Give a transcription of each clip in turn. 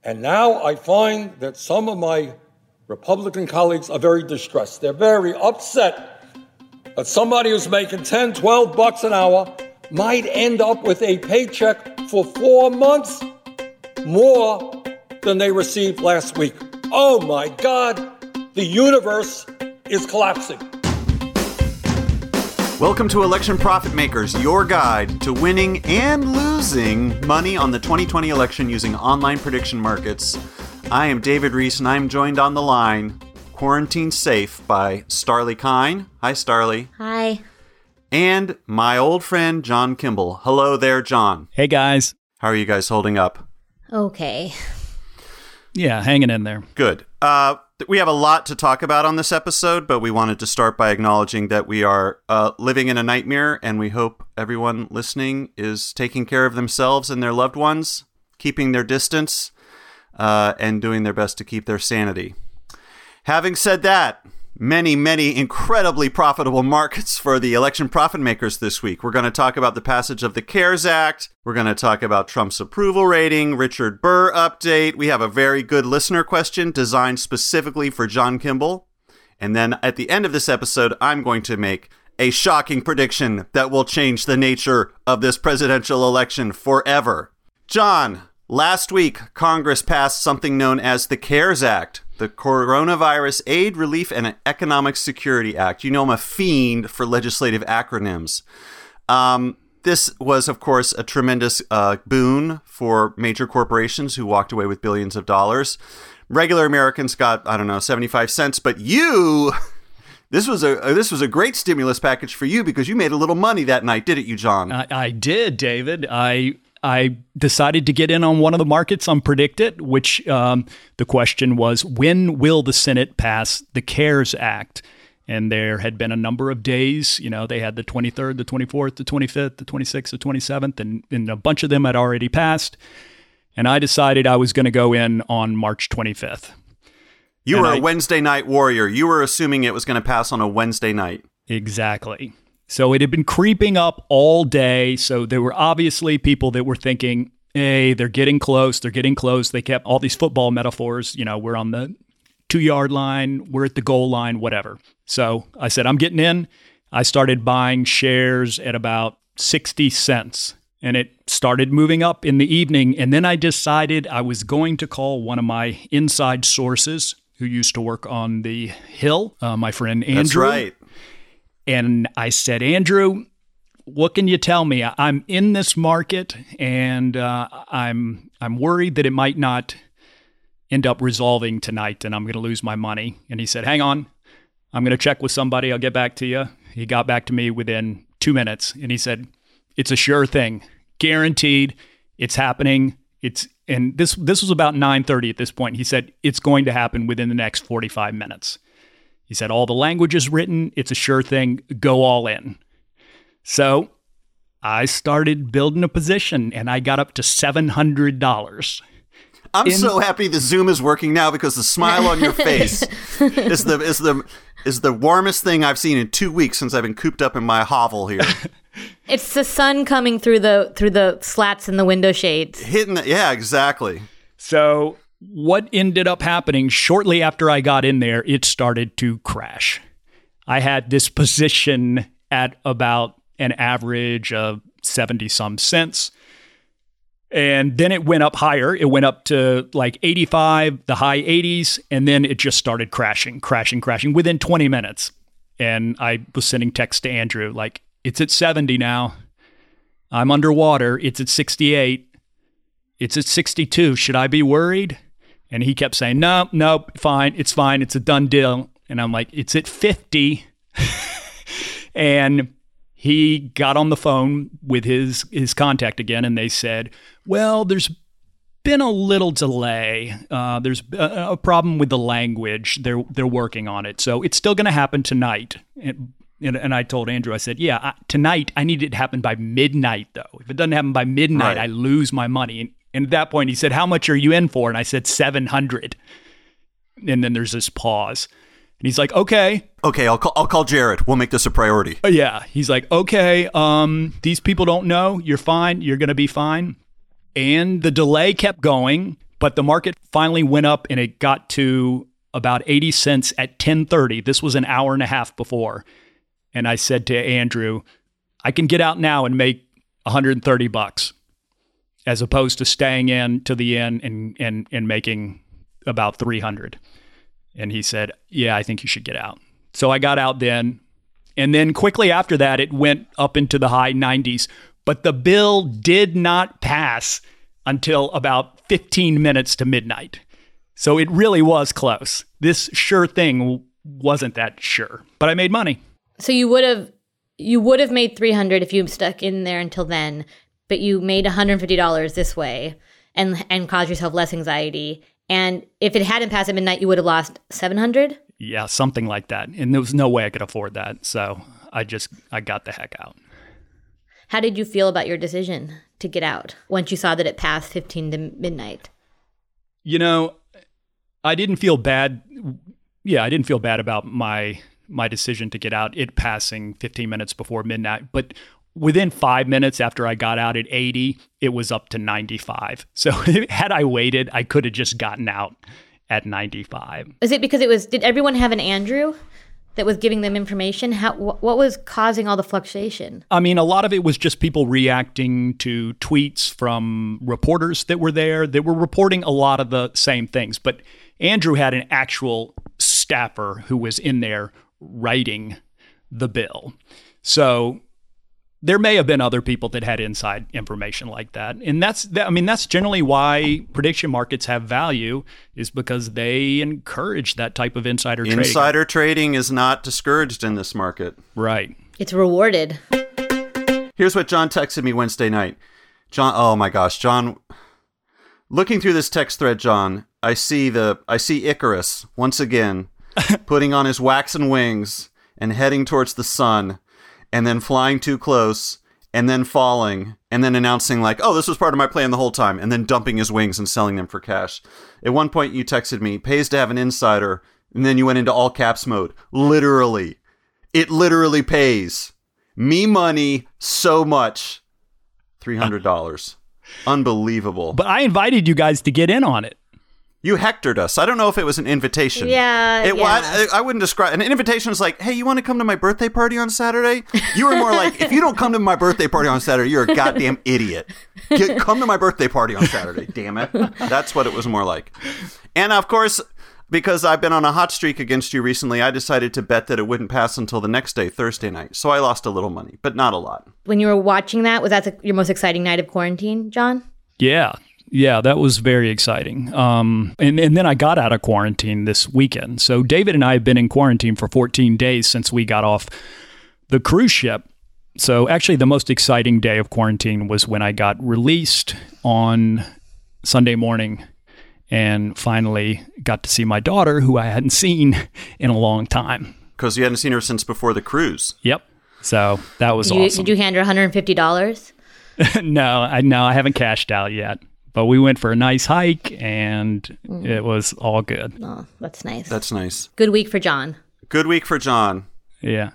And now I find that some of my Republican colleagues are very distressed. They're very upset that somebody who's making $10, $12 an hour might end up with a paycheck for 4 months more than they received last week. Oh my God, the universe is collapsing. Welcome to Election Profit Makers, your guide to winning and losing money on the 2020 election using online prediction markets. I am David Reese, and I'm joined on the line, quarantine safe, by Starlee Kine. Hi, Starlee. Hi. And my old friend, John Kimball. Hello there, John. Hey, guys. How are you guys holding up? Okay. Yeah, hanging in there. Good. We have a lot to talk about on this episode, but we wanted to start by acknowledging that we are living in a nightmare, and we hope everyone listening is taking care of themselves and their loved ones, keeping their distance, and doing their best to keep their sanity. Having said that, many incredibly profitable markets for the election profit makers this week. We're going to talk about the passage of the CARES Act. We're going to talk about Trump's approval rating, Richard Burr update. We have a very good listener question designed specifically for John Kimball. And then at the end of this episode, I'm going to make a shocking prediction that will change the nature of this presidential election forever. John, last week, Congress passed something known as the CARES Act, the Coronavirus Aid, Relief, and Economic Security Act. You know I'm a fiend for legislative acronyms. This was, of course, a tremendous boon for major corporations who walked away with billions of dollars. Regular Americans got, 75 cents. But this was a great stimulus package for you because you made a little money that night, didn't you, John? I did, David. I decided to get in on one of the markets on PredictIt, which the question was, when will the Senate pass the CARES Act? And there had been a number of days, they had the 23rd, the 24th, the 25th, the 26th, the 27th, and a bunch of them had already passed. And I decided I was going to go in on March 25th. You were a Wednesday night warrior. You were assuming it was going to pass on a Wednesday night. Exactly. So it had been creeping up all day. So there were obviously people that were thinking, hey, they're getting close. They're getting close. They kept all these football metaphors. We're on the 2-yard line. We're at the goal line, whatever. So I said, I'm getting in. I started buying shares at about 60 cents. And it started moving up in the evening. And then I decided I was going to call one of my inside sources who used to work on the Hill, my friend Andrew. That's right. And I said, Andrew, what can you tell me? I'm in this market, and I'm worried that it might not end up resolving tonight, and I'm going to lose my money. And he said, hang on, I'm going to check with somebody. I'll get back to you. He got back to me within 2 minutes, and he said, it's a sure thing, guaranteed. It's happening. And this was about 9:30 at this point. He said, it's going to happen within the next 45 minutes. He said, all the language is written. It's a sure thing. Go all in. So I started building a position, and I got up to $700. I'm so happy the Zoom is working now because the smile on your face is the warmest thing I've seen in 2 weeks since I've been cooped up in my hovel here. It's the sun coming through the slats in the window shades. Yeah, exactly. So what ended up happening shortly after I got in there, it started to crash. I had this position at about an average of 70-some cents. And then it went up higher. It went up to like 85, the high 80s, and then it just started crashing within 20 minutes. And I was sending texts to Andrew like, it's at 70 now. I'm underwater. It's at 68. It's at 62. Should I be worried? And he kept saying, no, fine. It's fine. It's a done deal. And I'm like, it's at 50. And he got on the phone with his contact again, and they said, well, there's been a little delay. There's a problem with the language. They're working on it. So it's still going to happen tonight. And I told Andrew, I said, yeah, tonight I need it to happen by midnight, though. If it doesn't happen by midnight, right, I lose my money. And at that point, he said, how much are you in for? And I said, 700. And then there's this pause. And he's like, okay. Okay, I'll call Jared. We'll make this a priority. Yeah. He's like, okay, these people don't know. You're fine. You're going to be fine. And the delay kept going. But the market finally went up and it got to about 80 cents at 10:30. This was an hour and a half before. And I said to Andrew, I can get out now and make $130 as opposed to staying in to the end and making about 300. And he said, yeah, I think you should get out. So I got out then. And then quickly after that, it went up into the high 90s. But the bill did not pass until about 15 minutes to midnight. So it really was close. This sure thing wasn't that sure, but I made money. So you would have made 300 if you stuck in there until then, but you made $150 this way and caused yourself less anxiety. And if it hadn't passed at midnight, you would have lost 700? Yeah, something like that. And there was no way I could afford that. So I got the heck out. How did you feel about your decision to get out once you saw that it passed 15 to midnight? You know, I didn't feel bad. Yeah, I didn't feel bad about my decision to get out, it passing 15 minutes before midnight. But within 5 minutes after I got out at 80, it was up to 95. So had I waited, I could have just gotten out at 95. Is it because did everyone have an Andrew that was giving them information? What was causing all the fluctuation? I mean, a lot of it was just people reacting to tweets from reporters that were there that were reporting a lot of the same things. But Andrew had an actual staffer who was in there writing the bill. So there may have been other people that had inside information like that. And that's generally why prediction markets have value, is because they encourage that type of insider trading. Insider trading is not discouraged in this market. Right. It's rewarded. Here's what John texted me Wednesday night. John, oh my gosh, John, looking through this text thread, John, I see Icarus once again putting on his waxen wings and heading towards the sun, and then flying too close, and then falling, and then announcing like, oh, this was part of my plan the whole time, and then dumping his wings and selling them for cash. At one point you texted me, pays to have an insider, and then you went into all caps mode. Literally. It literally pays me money so much. $300. Unbelievable. But I invited you guys to get in on it. You hectored us. I don't know if it was an invitation. Yeah. I wouldn't describe an invitation is like, hey, you want to come to my birthday party on Saturday? You were more like, if you don't come to my birthday party on Saturday, you're a goddamn idiot. Come to my birthday party on Saturday, damn it. That's what it was more like. And of course, because I've been on a hot streak against you recently, I decided to bet that it wouldn't pass until the next day, Thursday night. So I lost a little money, but not a lot. When you were watching that, was that your most exciting night of quarantine, John? Yeah, that was very exciting. And then I got out of quarantine this weekend. So David and I have been in quarantine for 14 days since we got off the cruise ship. So actually the most exciting day of quarantine was when I got released on Sunday morning and finally got to see my daughter, who I hadn't seen in a long time. Because you hadn't seen her since before the cruise. Yep. So that was awesome. Did you hand her $150? No, I haven't cashed out yet. But we went for a nice hike, and it was all good. Oh, that's nice. That's nice. Good week for John. Good week for John. Yeah.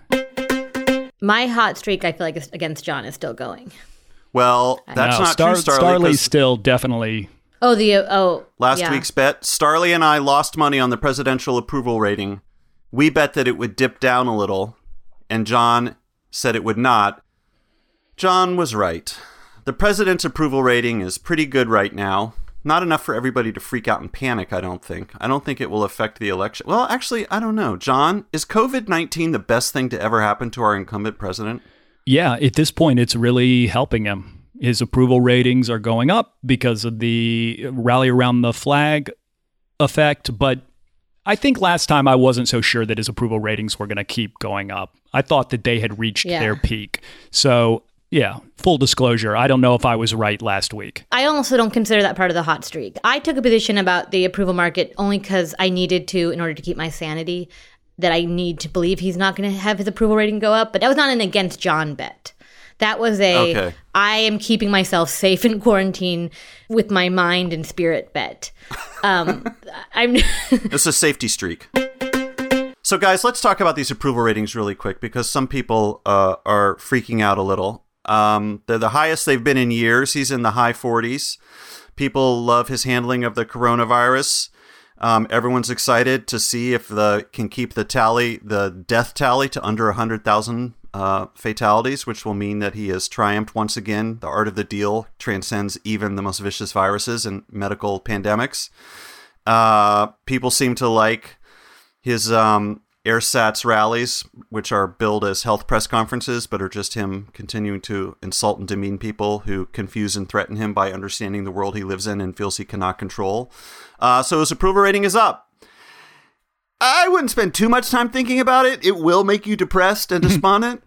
My hot streak, I feel like, against John is still going. Well, that's not true, Starley. Starley's still definitely... Last week's bet, Starley and I lost money on the presidential approval rating. We bet that it would dip down a little, and John said it would not. John was right. The president's approval rating is pretty good right now. Not enough for everybody to freak out and panic, I don't think. I don't think it will affect the election. Well, actually, I don't know. John, is COVID-19 the best thing to ever happen to our incumbent president? Yeah, at this point, it's really helping him. His approval ratings are going up because of the rally around the flag effect. But I think last time I wasn't so sure that his approval ratings were going to keep going up. I thought that they had reached their peak. So... yeah, full disclosure, I don't know if I was right last week. I also don't consider that part of the hot streak. I took a position about the approval market only because I needed to, in order to keep my sanity, that I need to believe he's not going to have his approval rating go up. But that was not an against John bet. That was I am keeping myself safe in quarantine with my mind and spirit bet. It's a safety streak. So guys, let's talk about these approval ratings really quick because some people are freaking out a little. They're the highest they've been in years. He's in the high 40s. People love his handling of the coronavirus. Everyone's excited to see if can keep the death tally to under 100,000 fatalities, which will mean that he has triumphed once again. The art of the deal transcends even the most vicious viruses and medical pandemics. People seem to like his airsats rallies, which are billed as health press conferences, but are just him continuing to insult and demean people who confuse and threaten him by understanding the world he lives in and feels he cannot control. So his approval rating is up. I wouldn't spend too much time thinking about it. It will make you depressed and despondent.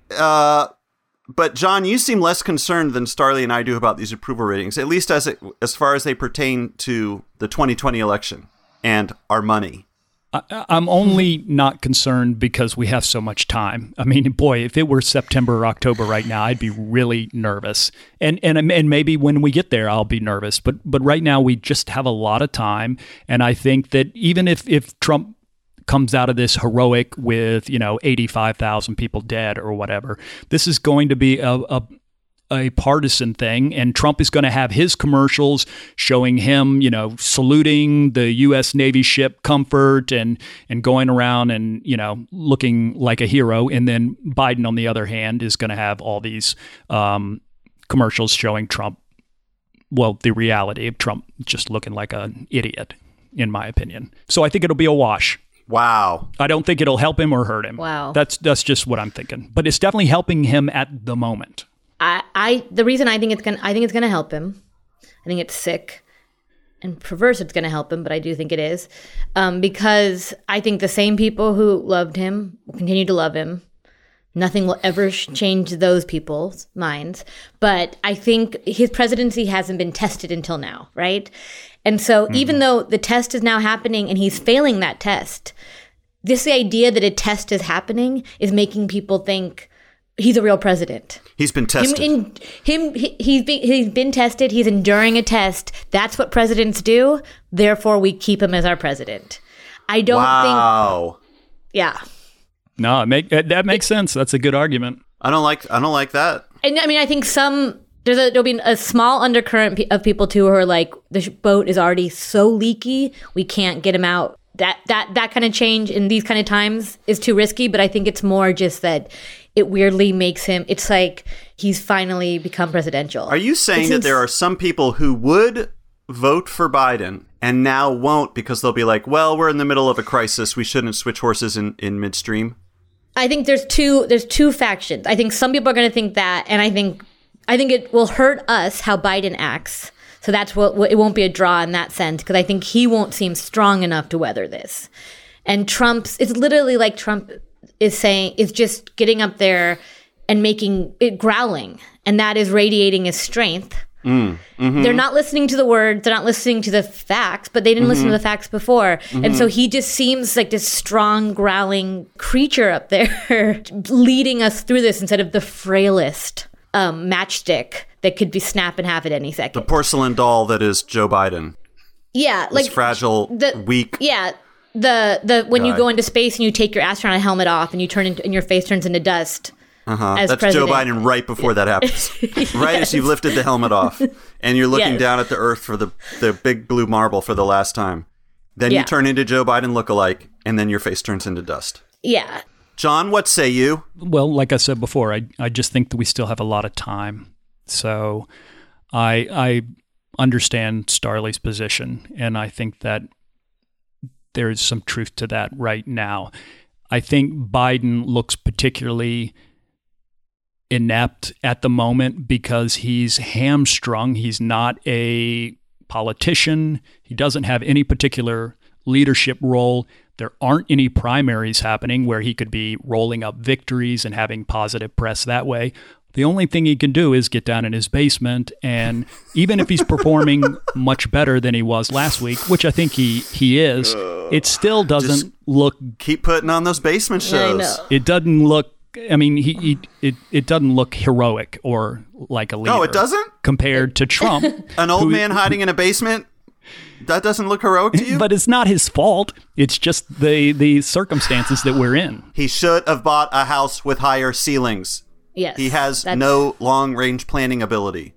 But John, you seem less concerned than Starlee and I do about these approval ratings, at least as far as they pertain to the 2020 election and our money. I'm only not concerned because we have so much time. I mean, boy, if it were September or October right now, I'd be really nervous. And maybe when we get there, I'll be nervous. But right now, we just have a lot of time. And I think that even if Trump comes out of this heroic with, 85,000 people dead or whatever, this is going to be a partisan thing, and Trump is going to have his commercials showing him, saluting the U.S. Navy ship Comfort and going around and, looking like a hero. And then Biden, on the other hand, is going to have all these commercials showing Trump, well, the reality of Trump just looking like an idiot, in my opinion. So I think it'll be a wash. Wow. I don't think it'll help him or hurt him. Wow. That's just what I'm thinking. But it's definitely helping him at the moment. The reason I think it's gonna help him. I think it's sick and perverse. It's gonna help him, but I do think it is because I think the same people who loved him will continue to love him. Nothing will ever change those people's minds. But I think his presidency hasn't been tested until now, right? And so even though the test is now happening and he's failing that test, this idea that a test is happening is making people think he's a real president. He's been tested. He's been tested. He's enduring a test. That's what presidents do. Therefore, we keep him as our president. I don't think. Yeah. No, that makes sense. That's a good argument. I don't like that. And I mean, I think there'll be a small undercurrent of people too who are like, the boat is already so leaky, we can't get him out. That kind of change in these kind of times is too risky. But I think it's more just that it weirdly makes him, it's like he's finally become presidential. Are you saying that there are some people who would vote for Biden and now won't because they'll be like, well, we're in the middle of a crisis, we shouldn't switch horses in midstream? I think there's two factions. I think some people are going to think that, and I think it will hurt us how Biden acts. So that's what it won't be a draw in that sense, because I think he won't seem strong enough to weather this. And it's literally like Trump is just getting up there and making it growling, and that is radiating his strength. They're not listening to the words, they're not listening to the facts, but they didn't listen to the facts before. And so he just seems like this strong, growling creature up there leading us through this instead of the frailest matchstick that could be snapped in half at any second. The porcelain doll that is Joe Biden. Yeah. This fragile, weak. Yeah. When you go into space and you take your astronaut helmet off and and your face turns into dust. As That's president. Joe Biden right before that happens. Right as you've lifted the helmet off and you're looking down at the earth for the big blue marble for the last time. Then you turn into Joe Biden lookalike and then your face turns into dust. Yeah. John, what say you? Well, like I said before, I just think that we still have a lot of time. So I understand Starlee's position, and I think that there is some truth to that right now. I think Biden looks particularly inept at the moment because he's hamstrung. He's not a politician. He doesn't have any particular leadership role. There aren't any primaries happening where he could be rolling up victories and having positive press that way. The only thing he can do is get down in his basement, and even if he's performing much better than he was last week, which I think he is, it still doesn't look... Keep putting on those basement shows. Yeah, I know. It doesn't look... I mean, it doesn't look heroic or like a leader. No, it doesn't? Compared to Trump. An old man hiding in a basement? That doesn't look heroic to you? But it's not his fault. It's just the circumstances that we're in. He should have bought a house with higher ceilings. Yes. He has no long-range planning ability.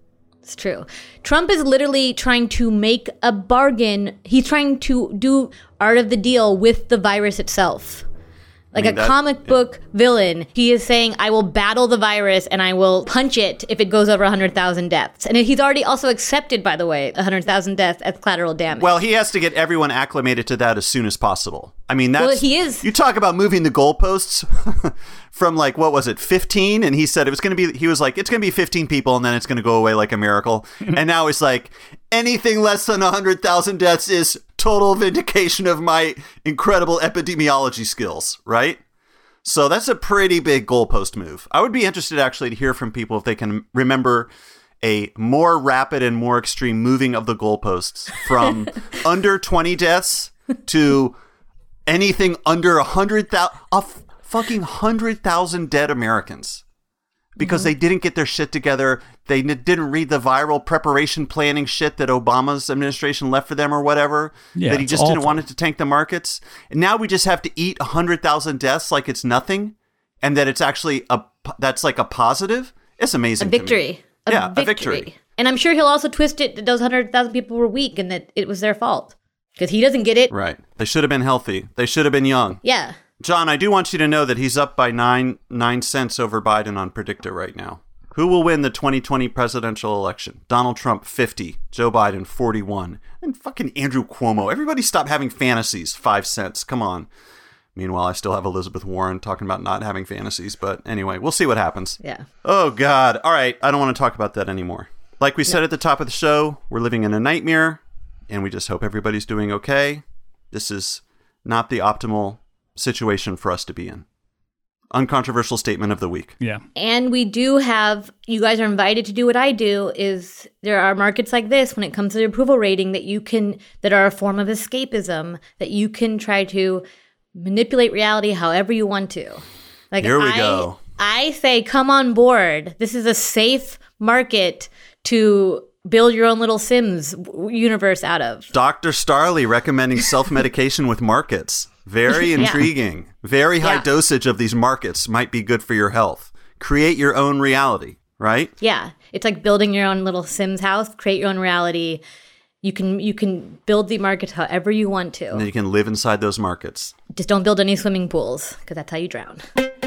It's true. Trump is literally trying to make a bargain. He's trying to do art of the deal with the virus itself. Like a comic book villain, he is saying, I will battle the virus and I will punch it if it goes over 100,000 deaths. And he's already also accepted, by the way, 100,000 deaths as collateral damage. Well, he has to get everyone acclimated to that as soon as possible. I mean, that's... Well, he is. You talk about moving the goalposts from, like, what was it, 15? And he said it was going to be... He was like, it's going to be 15 people and then it's going to go away like a miracle. And now it's like, anything less than 100,000 deaths is total vindication of my incredible epidemiology skills, right? So that's a pretty big goalpost move. I would be interested actually to hear from people if they can remember a more rapid and more extreme moving of the goalposts from under 20 deaths to anything under 100,000, fucking 100,000 dead Americans. Because they didn't get their shit together. They didn't read the viral preparation planning shit that Obama's administration left for them or whatever. Yeah, that he just didn't want it to tank the markets. And now we just have to eat 100,000 deaths like it's nothing. And that it's actually that's like a positive. It's amazing. A victory. To me. A victory. And I'm sure he'll also twist it that those 100,000 people were weak and that it was their fault. Because he doesn't get it. Right. They should have been healthy. They should have been young. Yeah. John, I do want you to know that he's up by 9 cents over Biden on Predictor right now. Who will win the 2020 presidential election? Donald Trump, 50. Joe Biden, 41. And fucking Andrew Cuomo. Everybody stop having fantasies. 5 cents. Come on. Meanwhile, I still have Elizabeth Warren talking about not having fantasies. But anyway, we'll see what happens. Yeah. Oh, God. All right. I don't want to talk about that anymore. Like we said at the top of the show, we're living in a nightmare. And we just hope everybody's doing okay. This is not the optimal situation for us to be in. Uncontroversial statement of the week. Yeah. And we do have, you guys are invited to do what I do, is there are markets like this when it comes to the approval rating that are a form of escapism, that you can try to manipulate reality however you want to. Like, here we go. I say, come on board. This is a safe market to build your own little Sims universe out of. Dr. Starley recommending self-medication with markets. Very intriguing. Yeah. Very high dosage of these markets might be good for your health. Create your own reality, right? Yeah. It's like building your own little Sims house. Create your own reality. You can build the markets however you want to. And then you can live inside those markets. Just don't build any swimming pools, because that's how you drown.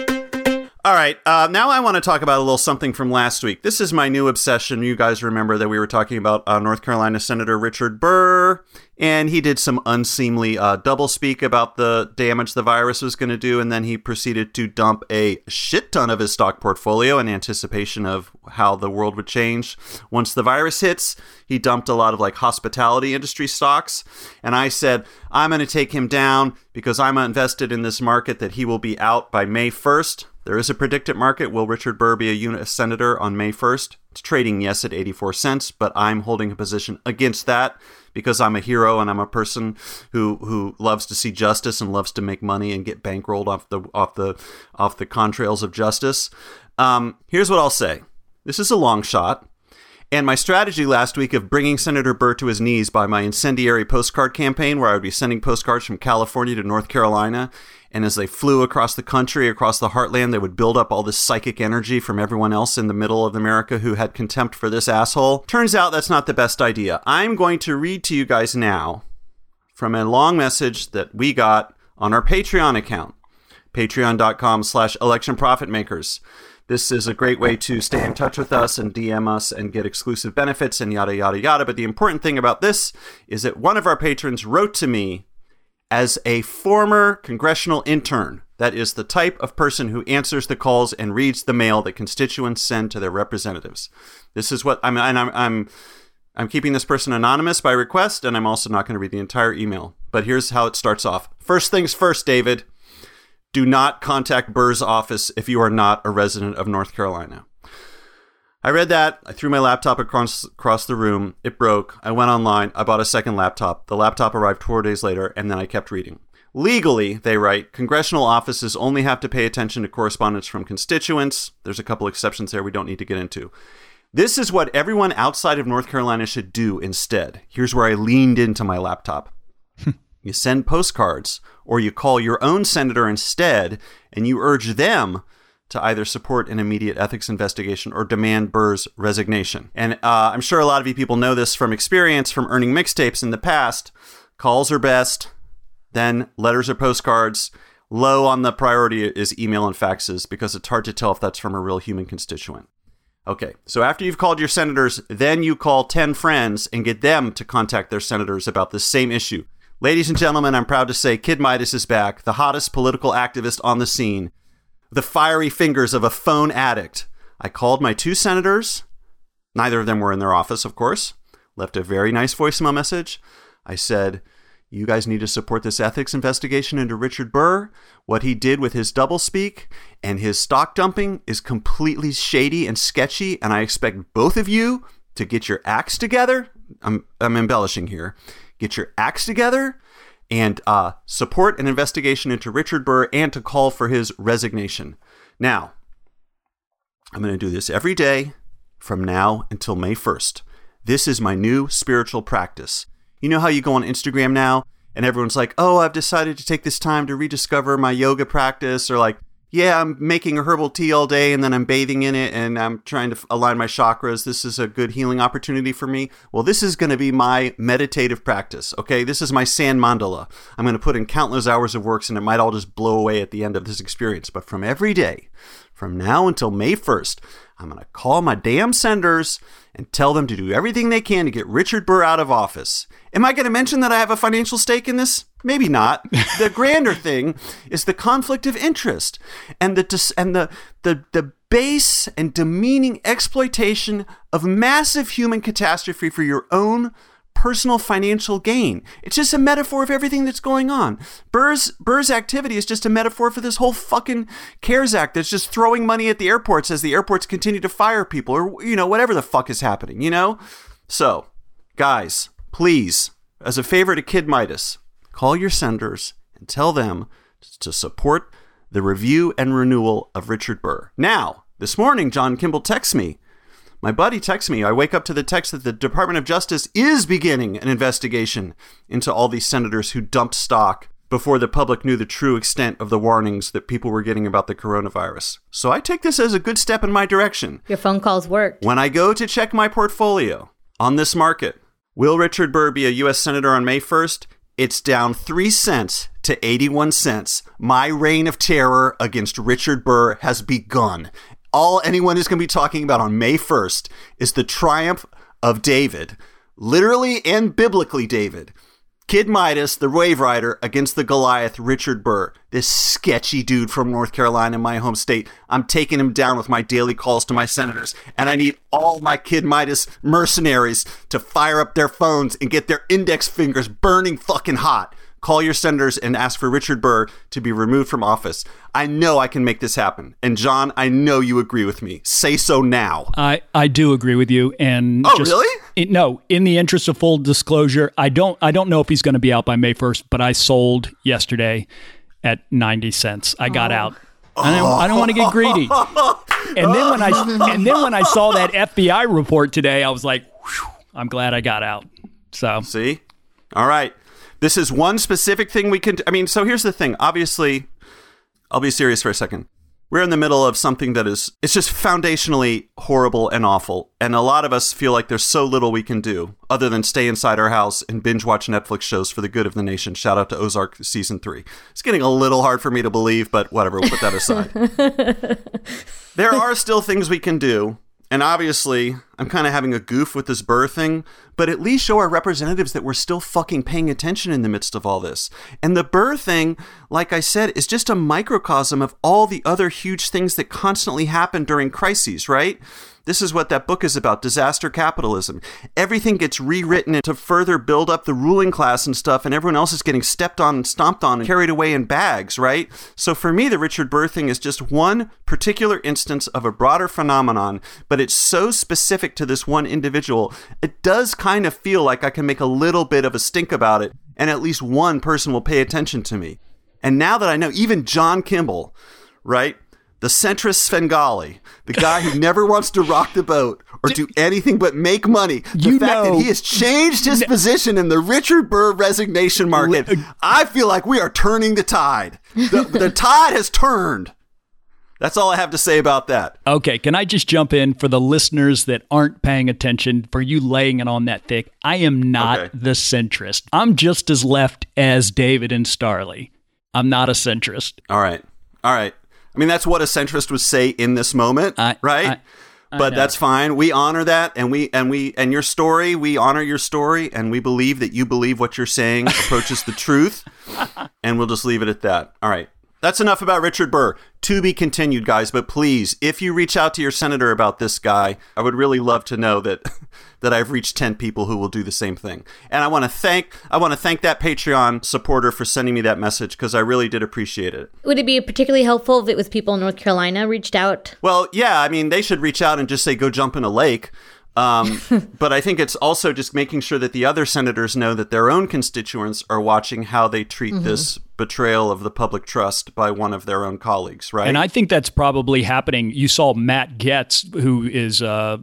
All right, now I want to talk about a little something from last week. This is my new obsession. You guys remember that we were talking about North Carolina Senator Richard Burr, and he did some unseemly doublespeak about the damage the virus was going to do, and then he proceeded to dump a shit ton of his stock portfolio in anticipation of how the world would change once the virus hits. He dumped a lot of like hospitality industry stocks, and I said, I'm going to take him down because I'm invested in this market that he will be out by May 1st. There is a predicted market. Will Richard Burr be a U.S. Senator on May 1st? It's trading yes at 84 cents, but I'm holding a position against that because I'm a hero and I'm a person who loves to see justice and loves to make money and get bankrolled off the contrails of justice. Here's what I'll say. This is a long shot. And my strategy last week of bringing Senator Burr to his knees by my incendiary postcard campaign, where I would be sending postcards from California to North Carolina, and as they flew across the country, across the heartland, they would build up all this psychic energy from everyone else in the middle of America who had contempt for this asshole. Turns out that's not the best idea. I'm going to read to you guys now from a long message that we got on our Patreon account, patreon.com/electionprofitmakers. This is a great way to stay in touch with us and DM us and get exclusive benefits and yada, yada, yada. But the important thing about this is that one of our patrons wrote to me as a former congressional intern. That is the type of person who answers the calls and reads the mail that constituents send to their representatives. This is what I'm keeping this person anonymous by request, and I'm also not going to read the entire email. But here's how it starts off. First things first, David. Do not contact Burr's office if you are not a resident of North Carolina. I read that. I threw my laptop across the room. It broke. I went online. I bought a second laptop. The laptop arrived 4 days later, and then I kept reading. Legally, they write, congressional offices only have to pay attention to correspondence from constituents. There's a couple exceptions there we don't need to get into. This is what everyone outside of North Carolina should do instead. Here's where I leaned into my laptop. You send postcards, or you call your own senator instead, and you urge them to either support an immediate ethics investigation or demand Burr's resignation. And I'm sure a lot of you people know this from experience from earning mixtapes in the past. Calls are best, then letters or postcards. Low on the priority is email and faxes because it's hard to tell if that's from a real human constituent. Okay, so after you've called your senators, then you call 10 friends and get them to contact their senators about the same issue. Ladies and gentlemen, I'm proud to say Kid Midas is back, the hottest political activist on the scene, the fiery fingers of a phone addict. I called my 2 senators. Neither of them were in their office, of course. Left a very nice voicemail message. I said, you guys need to support this ethics investigation into Richard Burr. What he did with his doublespeak and his stock dumping is completely shady and sketchy, and I expect both of you to get your acts together. I'm embellishing here. Get your acts together and support an investigation into Richard Burr and to call for his resignation. Now, I'm going to do this every day from now until May 1st. This is my new spiritual practice. You know how you go on Instagram now and everyone's like, oh, I've decided to take this time to rediscover my yoga practice, or like, yeah, I'm making a herbal tea all day and then I'm bathing in it and I'm trying to align my chakras. This is a good healing opportunity for me. Well, this is going to be my meditative practice, okay? This is my sand mandala. I'm going to put in countless hours of works and it might all just blow away at the end of this experience. But from every day, from now until May 1st, I'm going to call my damn senators and tell them to do everything they can to get Richard Burr out of office. Am I going to mention that I have a financial stake in this? Maybe not. The grander thing is the conflict of interest and the base and demeaning exploitation of massive human catastrophe for your own personal financial gain. It's just a metaphor of everything that's going on. Burr's activity is just a metaphor for this whole fucking CARES Act that's just throwing money at the airports as the airports continue to fire people, or, you know, whatever the fuck is happening, you know? So, guys, please, as a favor to Kid Midas, call your senators and tell them to support the review and renewal of Richard Burr. Now, this morning, John Kimball texts me. My buddy texts me. I wake up to the text that the Department of Justice is beginning an investigation into all these senators who dumped stock before the public knew the true extent of the warnings that people were getting about the coronavirus. So I take this as a good step in my direction. Your phone calls worked. When I go to check my portfolio on this market, will Richard Burr be a U.S. Senator on May 1st? It's down 3 cents to 81 cents. My reign of terror against Richard Burr has begun. All anyone is going to be talking about on May 1st is the triumph of David, literally and biblically David. Kid Midas, the Wave Rider, against the Goliath, Richard Burr, this sketchy dude from North Carolina, my home state. I'm taking him down with my daily calls to my senators, and I need all my Kid Midas mercenaries to fire up their phones and get their index fingers burning fucking hot. Call your senators and ask for Richard Burr to be removed from office. I know I can make this happen. And John, I know you agree with me. Say so now. I do agree with you. And really? No, in the interest of full disclosure, I don't know if he's going to be out by May 1st, but I sold yesterday at 90 cents. I got out. I don't want to get greedy. And then when I saw that FBI report today, I was like, whew, I'm glad I got out. So see? All right. This is one specific thing we can... so here's the thing. Obviously, I'll be serious for a second. We're in the middle of something that is... It's just foundationally horrible and awful. And a lot of us feel like there's so little we can do other than stay inside our house and binge watch Netflix shows for the good of the nation. Shout out to Ozark Season 3. It's getting a little hard for me to believe, but whatever. We'll put that aside. There are still things we can do. And obviously, I'm kind of having a goof with this Burr thing, but at least show our representatives that we're still fucking paying attention in the midst of all this. And the Burr thing, like I said, is just a microcosm of all the other huge things that constantly happen during crises, right? This is what that book is about, disaster capitalism. Everything gets rewritten to further build up the ruling class and stuff, and everyone else is getting stepped on and stomped on and carried away in bags, right? So for me, the Richard Burr thing is just one particular instance of a broader phenomenon, but it's so specific to this one individual, it does kind of feel like I can make a little bit of a stink about it, and at least one person will pay attention to me. And now that I know, even John Kimball, right? The centrist Svengali, the guy who never wants to rock the boat or do anything but make money. The fact that he has changed his position in the Richard Burr resignation market, I feel like we are turning the tide. The tide has turned. That's all I have to say about that. Okay, can I just jump in for the listeners that aren't paying attention, for you laying it on that thick? I am not the centrist. I'm just as left as David and Starley. I'm not a centrist. All right. I mean, that's what a centrist would say in this moment, right? But that's fine. We honor that, and your story, we honor your story, and we believe that you believe what you're saying approaches the truth, and we'll just leave it at that. All right. That's enough about Richard Burr. To be continued, guys. But please, if you reach out to your senator about this guy, I would really love to know that I've reached 10 people who will do the same thing. And I want to thank that Patreon supporter for sending me that message, because I really did appreciate it. Would it be particularly helpful if it was people in North Carolina reached out? Well, yeah. I mean, they should reach out and just say, go jump in a lake. But I think it's also just making sure that the other senators know that their own constituents are watching how they treat this betrayal of the public trust by one of their own colleagues, right? And I think that's probably happening. You saw Matt Gaetz, who is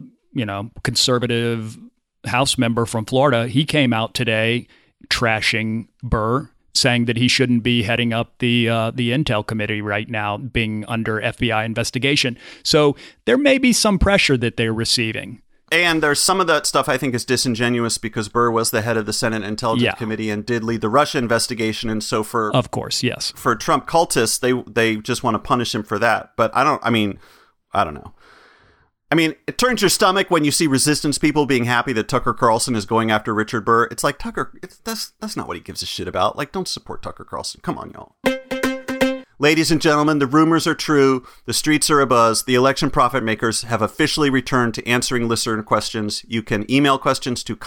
conservative House member from Florida. He came out today trashing Burr, saying that he shouldn't be heading up the Intel committee right now, being under FBI investigation. So there may be some pressure that they're receiving. And there's some of that stuff I think is disingenuous, because Burr was the head of the Senate Intelligence Committee and did lead the Russia investigation. And so of course, yes. For Trump cultists, they just want to punish him for that. But I don't know. I mean, it turns your stomach when you see resistance people being happy that Tucker Carlson is going after Richard Burr. It's like, Tucker, that's not what he gives a shit about. Like, don't support Tucker Carlson. Come on, y'all. Ladies and gentlemen, the rumors are true. The streets are abuzz. The election profit makers have officially returned to answering listener questions. You can email questions to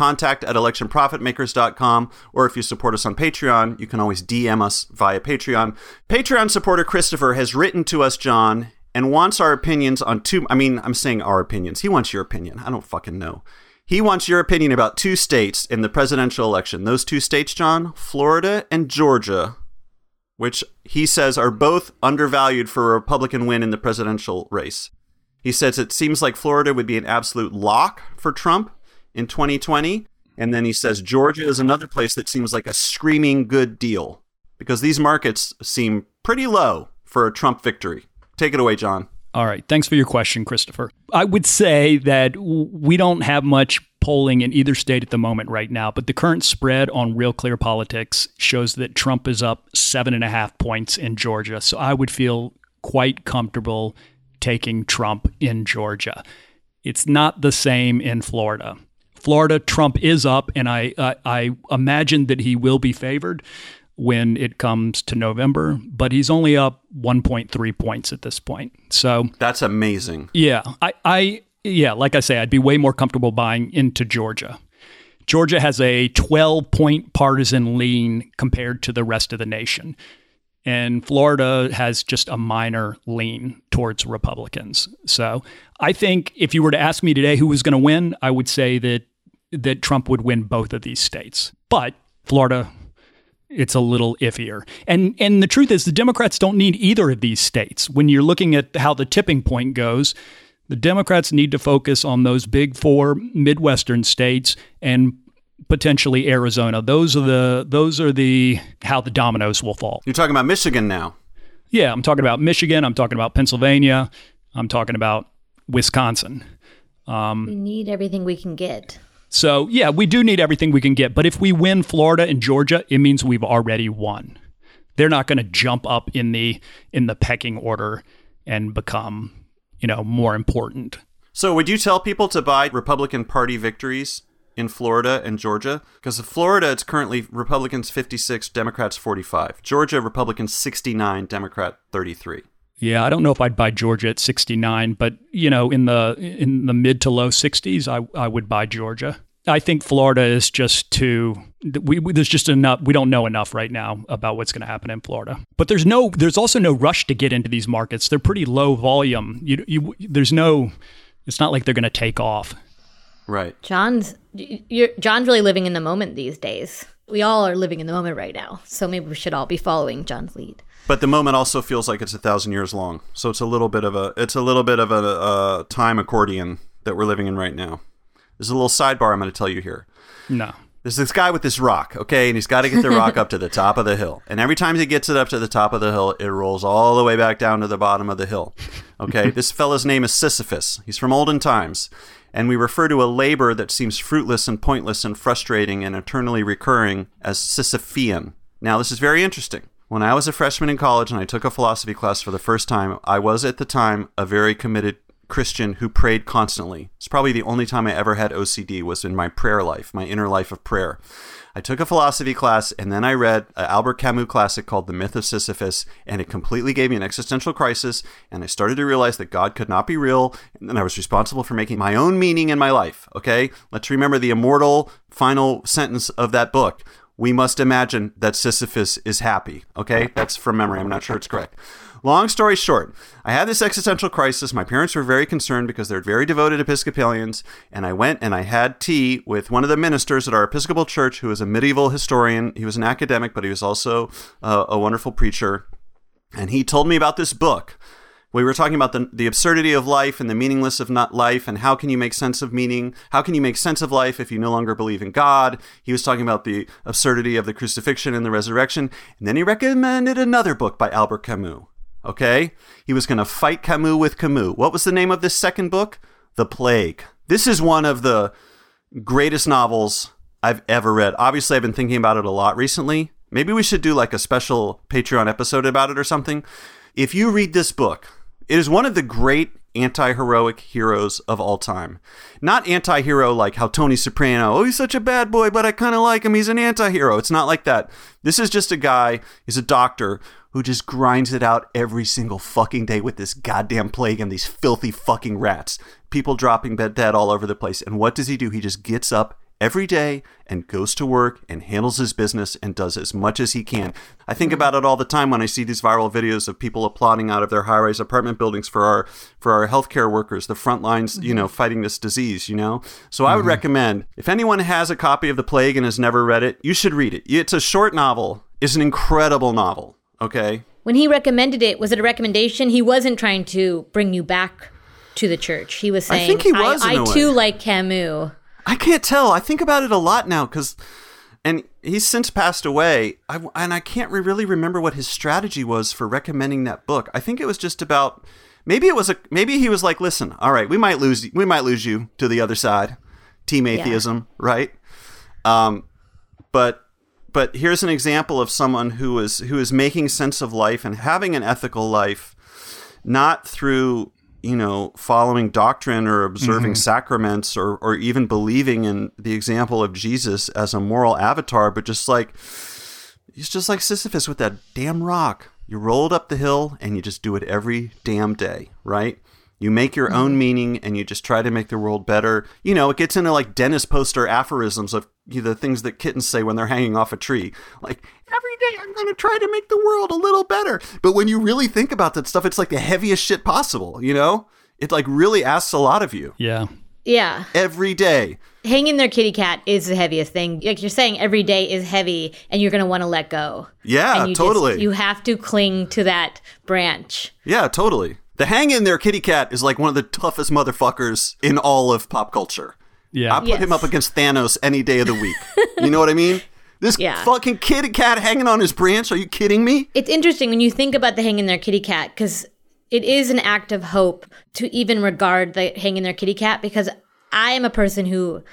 contact@electionprofitmakers.com, or if you support us on Patreon, you can always DM us via Patreon. Patreon supporter Christopher has written to us, John, and wants our opinions on I'm saying our opinions. He wants your opinion. I don't fucking know. He wants your opinion about 2 states in the presidential election. Those 2 states, John, Florida and Georgia, which he says are both undervalued for a Republican win in the presidential race. He says it seems like Florida would be an absolute lock for Trump in 2020. And then he says Georgia is another place that seems like a screaming good deal, because these markets seem pretty low for a Trump victory. Take it away, John. All right. Thanks for your question, Christopher. I would say that we don't have much polling in either state at the moment right now, but the current spread on Real Clear Politics shows that Trump is up 7.5 points in Georgia. So I would feel quite comfortable taking Trump in Georgia. It's not the same in Florida. Florida, Trump is up, and I imagine that he will be favored when it comes to November, but he's only up 1.3 points at this point. So that's amazing. Yeah. Like I say, I'd be way more comfortable buying into Georgia. Georgia has a 12-point partisan lean compared to the rest of the nation. And Florida has just a minor lean towards Republicans. So I think if you were to ask me today who was going to win, I would say that Trump would win both of these states. But Florida, it's a little iffier. And the truth is, the Democrats don't need either of these states. When you're looking at how the tipping point goes, the Democrats need to focus on those big 4 Midwestern states and potentially Arizona. Those are the how the dominoes will fall. You're talking about Michigan now. Yeah, I'm talking about Michigan. I'm talking about Pennsylvania. I'm talking about Wisconsin. We need everything we can get. So, yeah, we do need everything we can get. But if we win Florida and Georgia, it means we've already won. They're not going to jump up in the pecking order and become, more important. So would you tell people to buy Republican Party victories in Florida and Georgia? Because in Florida, it's currently Republicans 56, Democrats 45. Georgia, Republicans 69, Democrat 33. Yeah, I don't know if I'd buy Georgia at 69, but in the mid to low 60s, I would buy Georgia. I think Florida is just there's just enough. We don't know enough right now about what's going to happen in Florida. But there's also no rush to get into these markets. They're pretty low volume. It's not like they're going to take off. Right. John's really living in the moment these days. We all are living in the moment right now. So maybe we should all be following John's lead. But the moment also feels like it's 1,000 years long. So it's a little bit of a time accordion that we're living in right now. There's a little sidebar I'm going to tell you here. No. There's this guy with this rock, okay? And he's got to get the rock up to the top of the hill. And every time he gets it up to the top of the hill, it rolls all the way back down to the bottom of the hill. Okay? This fella's name is Sisyphus. He's from olden times. And we refer to a labor that seems fruitless and pointless and frustrating and eternally recurring as Sisyphean. Now, this is very interesting. When I was a freshman in college and I took a philosophy class for the first time, I was at the time a very committed Christian who prayed constantly. It's probably the only time I ever had OCD was in my prayer life, my inner life of prayer. I took a philosophy class and then I read an Albert Camus classic called The Myth of Sisyphus, and it completely gave me an existential crisis, and I started to realize that God could not be real, and then I was responsible for making my own meaning in my life, okay? Let's remember the immortal final sentence of that book. We must imagine that Sisyphus is happy, okay? That's from memory. I'm not sure it's correct. Long story short, I had this existential crisis. My parents were very concerned because they're very devoted Episcopalians, and I went and I had tea with one of the ministers at our Episcopal church who was a medieval historian. He was an academic, but he was also a wonderful preacher, and he told me about this book. We were talking about the absurdity of life and the meaningless of not life, and how can you make sense of meaning? How can you make sense of life if you no longer believe in God? He was talking about the absurdity of the crucifixion and the resurrection, and then he recommended another book by Albert Camus. Okay? He was going to fight Camus with Camus. What was the name of this second book? The Plague. This is one of the greatest novels I've ever read. Obviously, I've been thinking about it a lot recently. Maybe we should do like a special Patreon episode about it or something. If you read this book, it is one of the great anti-heroic heroes of all time. Not anti-hero like how Tony Soprano, oh, he's such a bad boy, but I kind of like him. He's an anti-hero. It's not like that. This is just a guy, he's a doctor, who just grinds it out every single fucking day with this goddamn plague and these filthy fucking rats. People dropping dead all over the place. And what does he do? He just gets up every day and goes to work and handles his business and does as much as he can. I think about it all the time when I see these viral videos of people applauding out of their high-rise apartment buildings for our healthcare workers, the front lines, fighting this disease, So I would recommend, if anyone has a copy of The Plague and has never read it, you should read it. It's a short novel. It's an incredible novel. Okay. When he recommended it, was it a recommendation? He wasn't trying to bring you back to the church. He was saying, I think he was, I too like Camus. I can't tell. I think about it a lot now and he's since passed away. And I can't really remember what his strategy was for recommending that book. I think it was just about, maybe he was like, listen, all right, we might lose you to the other side. Team atheism, right? But here's an example of someone who is making sense of life and having an ethical life, not through, following doctrine or observing sacraments or even believing in the example of Jesus as a moral avatar, but he's just like Sisyphus with that damn rock. You roll it up the hill and you just do it every damn day, right? You make your own meaning and you just try to make the world better. It gets into like dentist poster aphorisms of the things that kittens say when they're hanging off a tree. Like, every day I'm going to try to make the world a little better. But when you really think about that stuff, it's like the heaviest shit possible, It like really asks a lot of you. Yeah. Yeah. Every day. Hanging their kitty cat is the heaviest thing. Like you're saying, every day is heavy and you're going to want to let go. Yeah, totally. You have to cling to that branch. Yeah, totally. The hang in there kitty cat is like one of the toughest motherfuckers in all of pop culture. Yeah. I put him up against Thanos any day of the week. You know what I mean? This fucking kitty cat hanging on his branch. Are you kidding me? It's interesting when you think about the hang in there kitty cat, because it is an act of hope to even regard the hang in there kitty cat, because I am a person who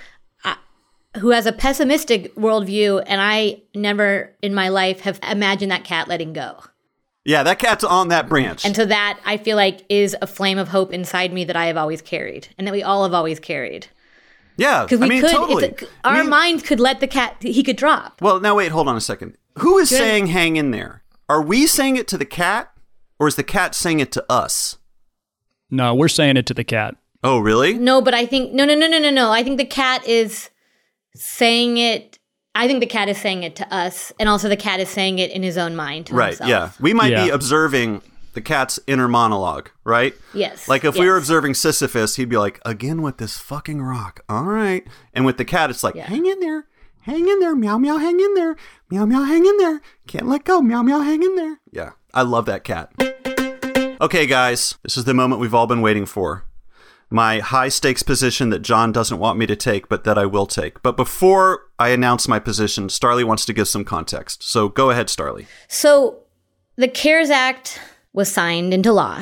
has a pessimistic worldview, and I never in my life have imagined that cat letting go. Yeah, that cat's on that branch. And so that, I feel like, is a flame of hope inside me that I have always carried and that we all have always carried. Yeah, totally. Our minds could let the cat, he could drop. Well, now wait, hold on a second. Who is saying hang in there? Are we saying it to the cat, or is the cat saying it to us? No, we're saying it to the cat. Oh, really? No, but I think, no. I think the cat is saying it. I think the cat is saying it to us, and also the cat is saying it in his own mind to himself. Yeah. We might be observing the cat's inner monologue, right? Yes. Like if we were observing Sisyphus, he'd be like, again with this fucking rock. All right. And with the cat, it's like, hang in there, meow, meow, hang in there, meow, meow, hang in there. Can't let go, meow, meow, hang in there. Yeah, I love that cat. Okay, guys, this is the moment we've all been waiting for. my high stakes position that John doesn't want me to take, but that I will take. But before I announce my position, Starlee wants to give some context. So go ahead, Starlee. So the CARES Act was signed into law.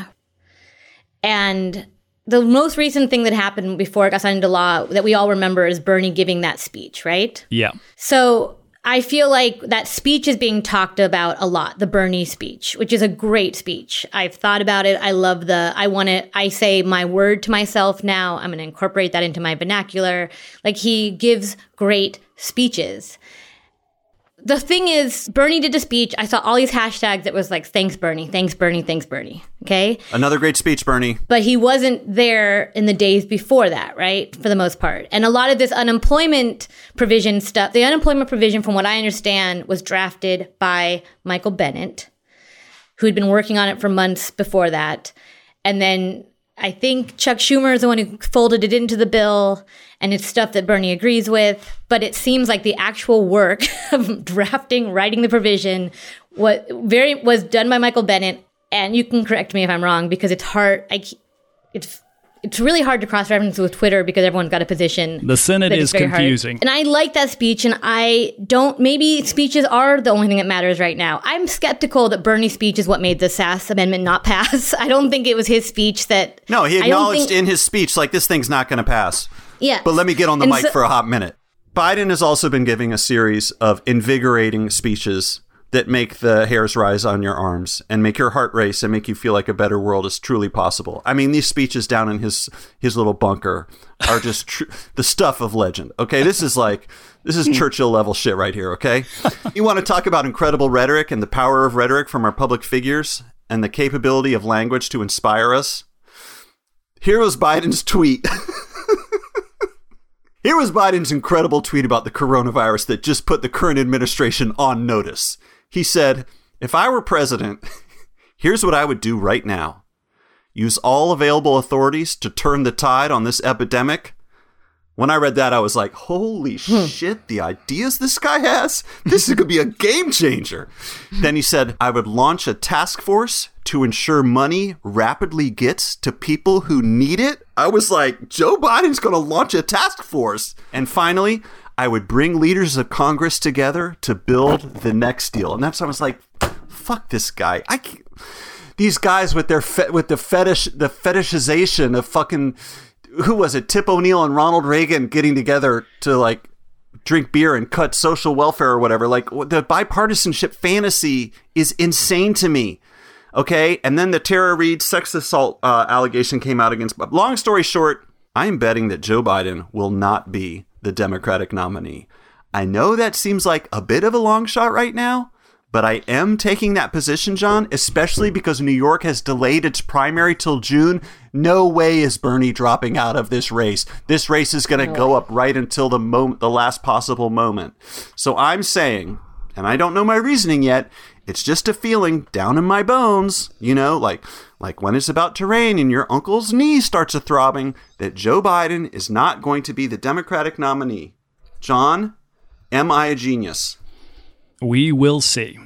And the most recent thing that happened before it got signed into law that we all remember is Bernie giving that speech, right? Yeah. So I feel like that speech is being talked about a lot, the Bernie speech, which is a great speech. I've thought about it. I love I say my word to myself now. I'm going to incorporate that into my vernacular. Like, he gives great speeches. The thing is, Bernie did a speech. I saw all these hashtags that was like, thanks, Bernie, thanks, Bernie, thanks, Bernie. Okay? Another great speech, Bernie. But he wasn't there in the days before that, right? For the most part. And a lot of this unemployment provision stuff, the unemployment provision, from what I understand, was drafted by Michael Bennet, who'd been working on it for months before that. And then I think Chuck Schumer is the one who folded it into the bill, and it's stuff that Bernie agrees with. But it seems like the actual work of drafting, writing the provision was done by Michael Bennet. And you can correct me if I'm wrong, because it's hard. It's really hard to cross-reference with Twitter because everyone's got a position. The Senate is confusing. And I like that speech, and maybe speeches are the only thing that matters right now. I'm skeptical that Bernie's speech is what made the Sass Amendment not pass. I don't think it was his speech that... No, he acknowledged in his speech, like, this thing's not going to pass. Yeah. But let me get on the mic for a hot minute. Biden has also been giving a series of invigorating speeches that make the hairs rise on your arms and make your heart race and make you feel like a better world is truly possible. I mean, these speeches down in his little bunker are just the stuff of legend. Okay, this is Churchill level shit right here. Okay, you want to talk about incredible rhetoric and the power of rhetoric from our public figures and the capability of language to inspire us? Here was Biden's tweet. Here was Biden's incredible tweet about the coronavirus that just put the current administration on notice. He said, "If I were president, here's what I would do right now. Use all available authorities to turn the tide on this epidemic." When I read that, I was like, holy shit, the ideas this guy has? This is going to be a game changer. Then he said, "I would launch a task force to ensure money rapidly gets to people who need it." I was like, Joe Biden's going to launch a task force. And finally, "I would bring leaders of Congress together to build the next deal." And that's when I was like, fuck this guy. These guys with their the fetishization of fucking, who was it? Tip O'Neill and Ronald Reagan getting together to like drink beer and cut social welfare or whatever. Like, the bipartisanship fantasy is insane to me. Okay, and then the Tara Reade sex assault allegation came out against. Long story short, I'm betting that Joe Biden will not be the Democratic nominee. I know that seems like a bit of a long shot right now, but I am taking that position, John, especially because New York has delayed its primary till June. No way is Bernie dropping out of this race. This race is going to go up right until the last possible moment. So I'm saying, and I don't know my reasoning yet, it's just a feeling down in my bones, you know, like when it's about to rain and your uncle's knee starts a throbbing, that Joe Biden is not going to be the Democratic nominee. John, am I a genius? We will see.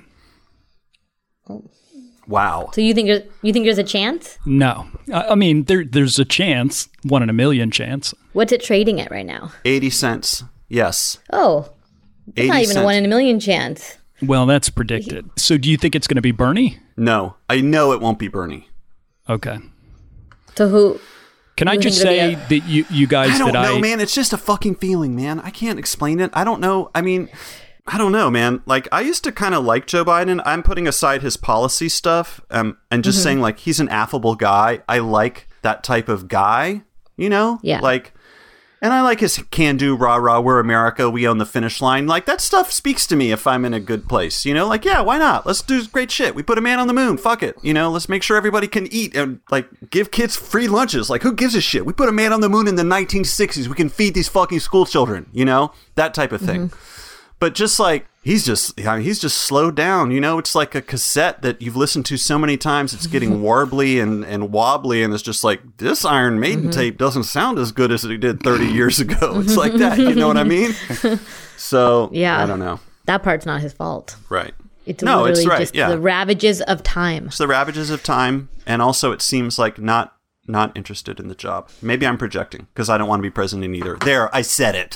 Wow. So you think there's a chance? No. I mean, there's a chance, 1 in a million chance. What's it trading at right now? 80 cents. Yes. Oh, it's not even a 1 in a million chance. Well, that's predicted. So do you think it's going to be Bernie? No, I know it won't be Bernie. Okay. So who? Can I just say that you guys... I don't know, man. It's just a fucking feeling, man. I can't explain it. I don't know. I mean, I don't know, man. Like, I used to kind of like Joe Biden. I'm putting aside his policy stuff and just saying, like, he's an affable guy. I like that type of guy, you know? Yeah. Like... And I like his can-do, rah-rah, we're America, we own the finish line. Like, that stuff speaks to me if I'm in a good place. You know, like, yeah, why not? Let's do great shit. We put a man on the moon. Fuck it. You know, let's make sure everybody can eat and, like, give kids free lunches. Like, who gives a shit? We put a man on the moon in the 1960s. We can feed these fucking school children, you know? That type of thing. But just, like, he's just slowed down, you know? It's like a cassette that you've listened to so many times, it's getting warbly and wobbly, and it's just like, this Iron Maiden tape doesn't sound as good as it did 30 years ago. It's like that, you know what I mean? So, yeah. I don't know. That part's not his fault. Right. It's literally just the ravages of time. It's the ravages of time, and also it seems like not not interested in the job. Maybe I'm projecting because I don't want to be president either. There, I said it.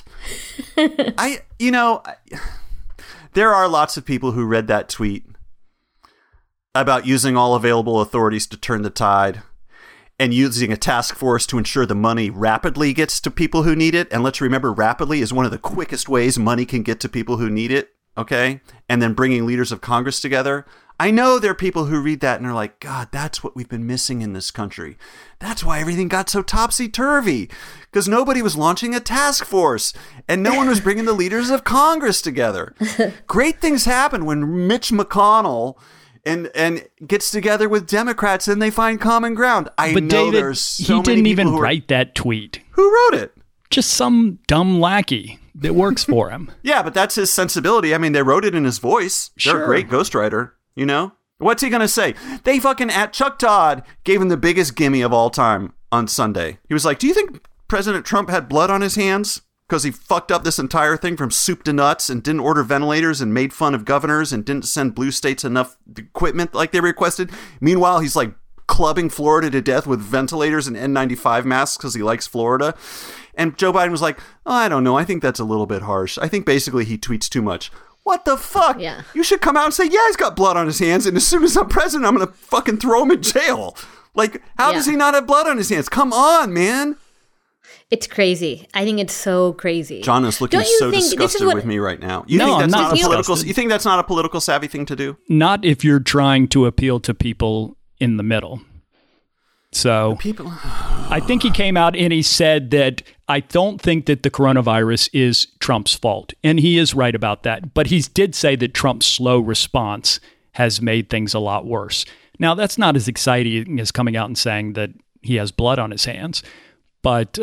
There are lots of people who read that tweet about using all available authorities to turn the tide and using a task force to ensure the money rapidly gets to people who need it. And let's remember, rapidly is one of the quickest ways money can get to people who need it. Okay. And then bringing leaders of Congress together. I know there are people who read that and are like, God, that's what we've been missing in this country. That's why everything got so topsy-turvy, because nobody was launching a task force and no one was bringing the leaders of Congress together. Great things happen when Mitch McConnell and gets together with Democrats and they find common ground. But know David, there's so he didn't many even people write that tweet. Who wrote it? Just some dumb lackey that works for him. Yeah, but that's his sensibility. I mean, they wrote it in his voice. They're a great ghostwriter. You know? What's he going to say? They fucking, at Chuck Todd, gave him the biggest gimme of all time on Sunday. He was like, do you think President Trump had blood on his hands? Because he fucked up this entire thing from soup to nuts and didn't order ventilators and made fun of governors and didn't send blue states enough equipment like they requested. Meanwhile, he's like clubbing Florida to death with ventilators and N95 masks because he likes Florida. And Joe Biden was like, oh, I don't know. I think that's a little bit harsh. I think basically he tweets too much. What the fuck? Yeah. You should come out and say, yeah, he's got blood on his hands, and as soon as I'm president, I'm going to fucking throw him in jail. Like, how does he not have blood on his hands? Come on, man. It's crazy. I think it's so crazy. John is looking so disgusted with me right now. You think that's not a political savvy thing to do? Not if you're trying to appeal to people in the middle. So I think he came out and he said that I don't think that the coronavirus is Trump's fault. And he is right about that. But he did say that Trump's slow response has made things a lot worse. Now, that's not as exciting as coming out and saying that he has blood on his hands. But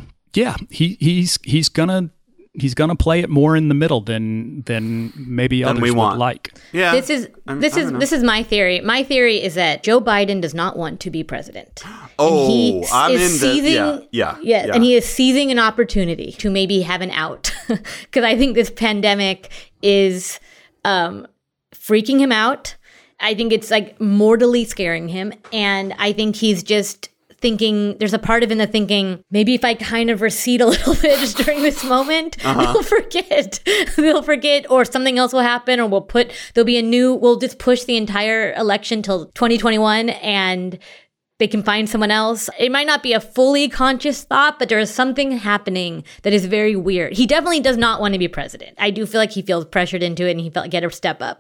he's gonna play it more in the middle than maybe others would like. Yeah, this is my theory. My theory is that Joe Biden does not want to be president. Oh, and he is seizing an opportunity to maybe have an out, because I think this pandemic is freaking him out. I think it's like mortally scaring him, and I think he's just thinking, there's a part of him that thinking, maybe if I kind of recede a little bit just during this moment, they'll forget, or something else will happen, or we'll just push the entire election till 2021 and they can find someone else. It might not be a fully conscious thought, but there is something happening that is very weird. He definitely does not want to be president. I do feel like he feels pressured into it and he felt like he had to step up.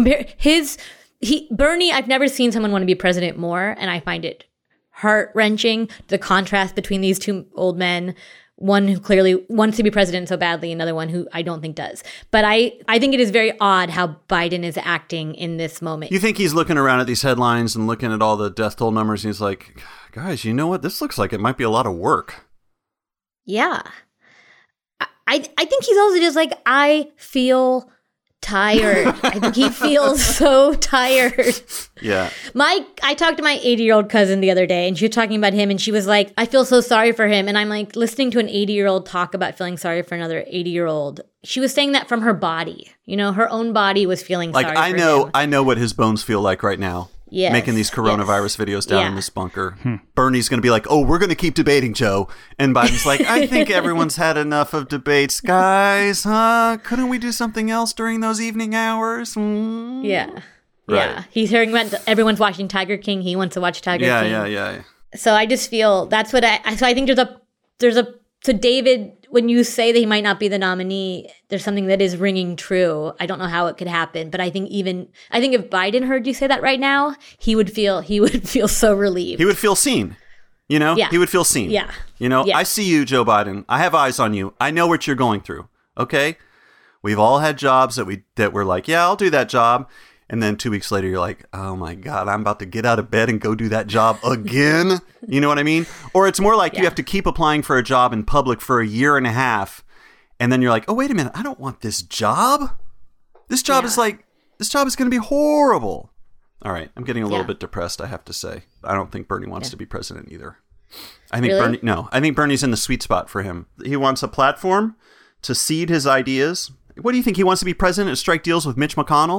Bernie, I've never seen someone want to be president more, and I find it heart-wrenching, the contrast between these two old men, one who clearly wants to be president so badly, another one who I don't think does. But I think it is very odd how Biden is acting in this moment. You think he's looking around at these headlines and looking at all the death toll numbers, and he's like, guys, you know what? This looks like it might be a lot of work. Yeah. I think he's also just like, I feel tired. I think he feels so tired. Yeah. I talked to my 80-year-old cousin the other day, and she was talking about him, and she was like, I feel so sorry for him. And I'm like, listening to an 80-year-old talk about feeling sorry for another 80-year-old. She was saying that from her body. You know, her own body was feeling sorry for him. I know what his bones feel like right now. Yes, making these coronavirus videos down in this bunker. Bernie's going to be like, oh, we're going to keep debating, Joe. And Biden's like, I think everyone's had enough of debates, guys. Couldn't we do something else during those evening hours? Yeah. Right. Yeah. He's hearing about everyone's watching Tiger King. He wants to watch Tiger King. Yeah. So I just feel that's what so I think so David, when you say that he might not be the nominee, there's something that is ringing true. I don't know how it could happen, but I think if Biden heard you say that right now, he would feel so relieved. He would feel seen. You know? Yeah. He would feel seen. Yeah. You know, yeah. I see you, Joe Biden. I have eyes on you. I know what you're going through. Okay? We've all had jobs that we're like, yeah, I'll do that job. And then 2 weeks later, you're like, oh my God, I'm about to get out of bed and go do that job again. You know what I mean? Or it's more like you have to keep applying for a job in public for a year and a half. And then you're like, oh, wait a minute. I don't want this job. This job is going to be horrible. All right. I'm getting a little bit depressed, I have to say. I don't think Bernie wants to be president either. I think I think Bernie's in the sweet spot for him. He wants a platform to seed his ideas. What do you think? He wants to be president and strike deals with Mitch McConnell?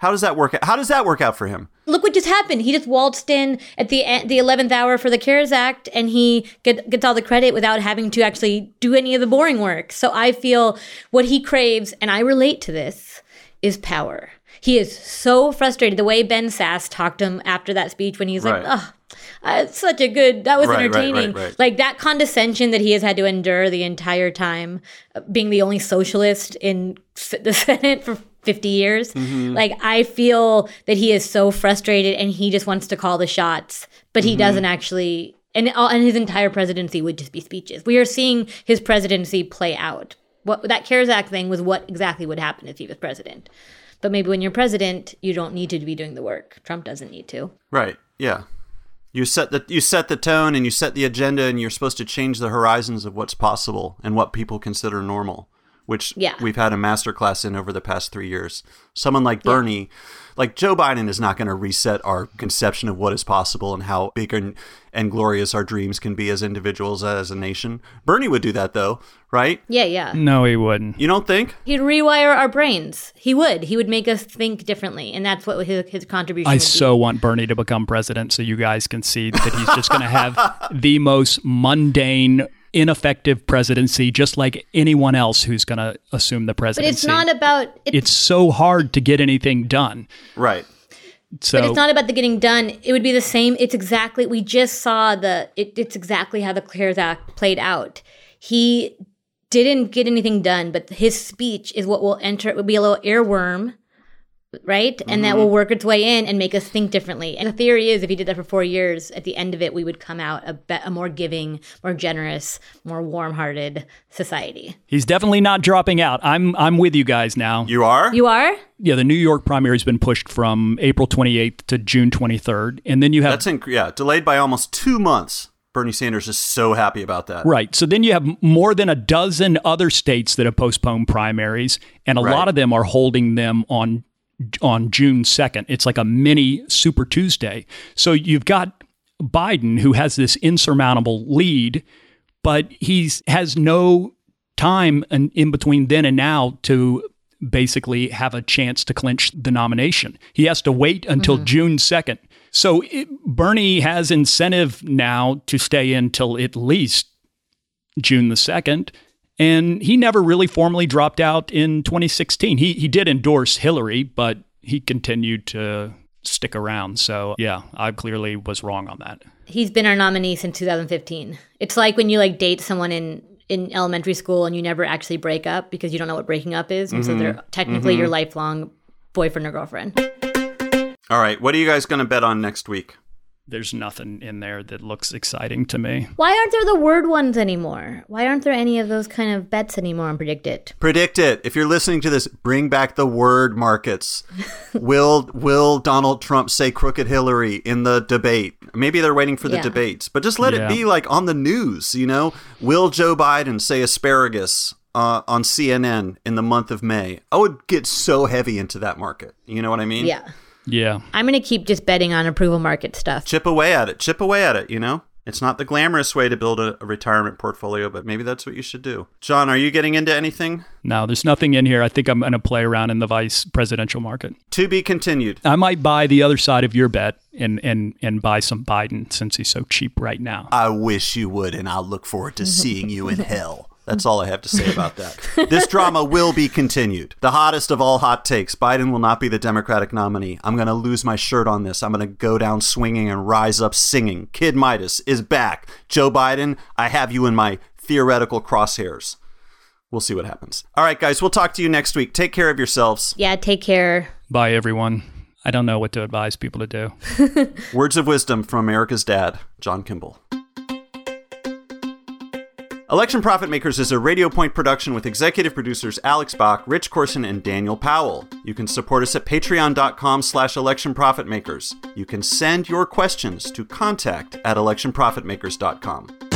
How does that work? How does that work out for him? Look what just happened. He just waltzed in at the 11th hour for the CARES Act, and he gets all the credit without having to actually do any of the boring work. So I feel what he craves, and I relate to this, is power. He is so frustrated. The way Ben Sasse talked to him after that speech when he's like, oh, it's such a good, that was entertaining. Right. Like that condescension that he has had to endure the entire time, being the only socialist in the Senate for 50 years. Mm-hmm. Like, I feel that he is so frustrated and he just wants to call the shots, but he doesn't actually, and his entire presidency would just be speeches. We are seeing his presidency play out. What that CARES Act thing was what exactly would happen if he was president. But maybe when you're president, you don't need to be doing the work. Trump doesn't need to. Right. Yeah. You set the tone and you set the agenda, and you're supposed to change the horizons of what's possible and what people consider normal, which we've had a masterclass in over the past 3 years. Someone like Bernie, like Joe Biden is not going to reset our conception of what is possible and how big and glorious our dreams can be as individuals, as a nation. Bernie would do that, though, right? Yeah. No, he wouldn't. You don't think? He'd rewire our brains. He would. He would make us think differently, and that's what his contribution would be. I so want Bernie to become president so you guys can see that he's just going to have the most mundane, ineffective presidency, just like anyone else who's going to assume the presidency. But it's not about... It's so hard to get anything done. Right. So, but it's not about the getting done. It would be the same. It's exactly... We just saw it's exactly how the CARES Act played out. He didn't get anything done, but his speech is what will enter... It would be a little earworm, right? And that will work its way in and make us think differently. And the theory is if he did that for 4 years, at the end of it, we would come out a more giving, more generous, more warm-hearted society. He's definitely not dropping out. I'm with you guys now. You are? You are? Yeah, the New York primary has been pushed from April 28th to June 23rd. And then you have... delayed by almost 2 months. Bernie Sanders is so happy about that. Right. So then you have more than a dozen other states that have postponed primaries, and a lot of them are holding them on June 2nd. It's like a mini Super Tuesday. So you've got Biden, who has this insurmountable lead, but he has no time in between then and now to basically have a chance to clinch the nomination. He has to wait until June 2nd. So Bernie has incentive now to stay in till at least June the 2nd. And he never really formally dropped out in 2016. He did endorse Hillary, but he continued to stick around. So, yeah, I clearly was wrong on that. He's been our nominee since 2015. It's like when you date someone in elementary school and you never actually break up because you don't know what breaking up is. And so they're technically your lifelong boyfriend or girlfriend. All right. What are you guys going to bet on next week? There's nothing in there that looks exciting to me. Why aren't there the word ones anymore? Why aren't there any of those kind of bets anymore on Predict It? Predict It. If you're listening to this, bring back the word markets. Will Donald Trump say crooked Hillary in the debate? Maybe they're waiting for the debates, but just let it be on the news, Will Joe Biden say asparagus on CNN in the month of May? I would get so heavy into that market. You know what I mean? Yeah. I'm going to keep just betting on approval market stuff. Chip away at it. It's not the glamorous way to build a retirement portfolio, but maybe that's what you should do. John, are you getting into anything? No, there's nothing in here. I think I'm going to play around in the vice presidential market. To be continued. I might buy the other side of your bet and buy some Biden since he's so cheap right now. I wish you would, and I'll look forward to seeing you in hell. That's all I have to say about that. This drama will be continued. The hottest of all hot takes. Biden will not be the Democratic nominee. I'm going to lose my shirt on this. I'm going to go down swinging and rise up singing. Kid Midas is back. Joe Biden, I have you in my theoretical crosshairs. We'll see what happens. All right, guys, we'll talk to you next week. Take care of yourselves. Yeah, take care. Bye, everyone. I don't know what to advise people to do. Words of wisdom from America's dad, John Kimball. Election Profit Makers is a Radio Point production with executive producers Alex Bach, Rich Corson, and Daniel Powell. You can support us at patreon.com/electionprofitmakers. You can send your questions to contact@electionprofitmakers.com.